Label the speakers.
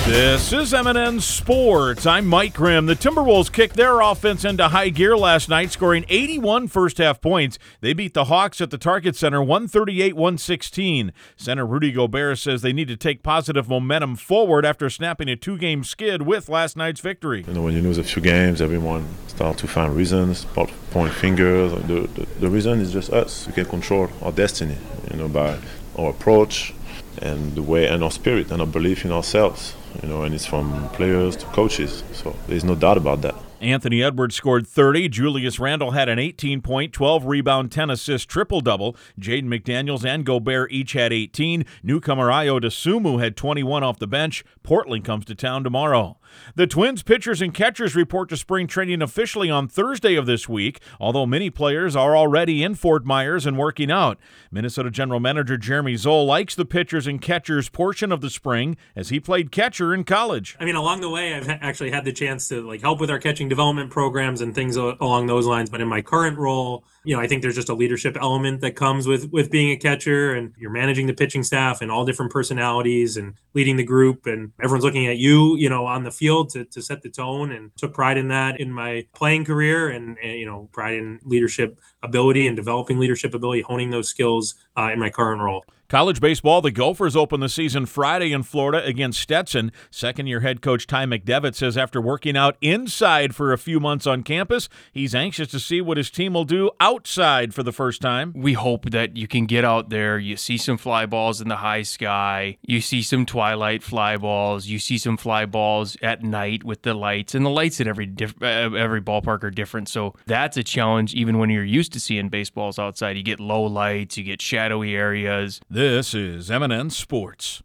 Speaker 1: This is M&N Sports. I'm Mike Grimm. The Timberwolves kicked their offense into high gear last night, scoring 81 first-half points. They beat the Hawks at the Target Center 138-116. Center Rudy Gobert says they need to take positive momentum forward after snapping a two-game skid with last night's victory.
Speaker 2: When you lose a few games, everyone starts to find reasons, point fingers. The reason is just us. We can control our destiny, by our approach and the way and our spirit and our belief in ourselves. And it's from players to coaches. So there's no doubt about that.
Speaker 1: Anthony Edwards scored 30. Julius Randle had an 18-point, 12-rebound, 10-assist triple-double. Jaden McDaniels and Gobert each had 18. Newcomer Ayo Dosunmu had 21 off the bench. Portland comes to town tomorrow. The Twins pitchers and catchers report to spring training officially on Thursday of this week, although many players are already in Fort Myers and working out. Minnesota General Manager Jeremy Zoll likes the pitchers and catchers portion of the spring as he played catcher in college.
Speaker 3: Along the way, I've actually had the chance to help with our catching development programs and things along those lines. But in my current role, I think there's just a leadership element that comes with being a catcher, and you're managing the pitching staff and all different personalities and leading the group, and everyone's looking at you, on the field to set the tone, and took pride in that in my playing career and pride in leadership ability and developing leadership ability, honing those skills in my current role.
Speaker 1: College baseball, the Gophers open the season Friday in Florida against Stetson. Second-year head coach Ty McDevitt says after working out inside for a few months on campus, he's anxious to see what his team will do outside for the first time.
Speaker 4: We hope that you can get out there, you see some fly balls in the high sky, you see some twilight fly balls, you see some fly balls at night with the lights, and the lights at every ballpark are different, so that's a challenge even when you're used to seeing baseballs outside. You get low lights, you get shadowy areas.
Speaker 1: This is M&N Sports.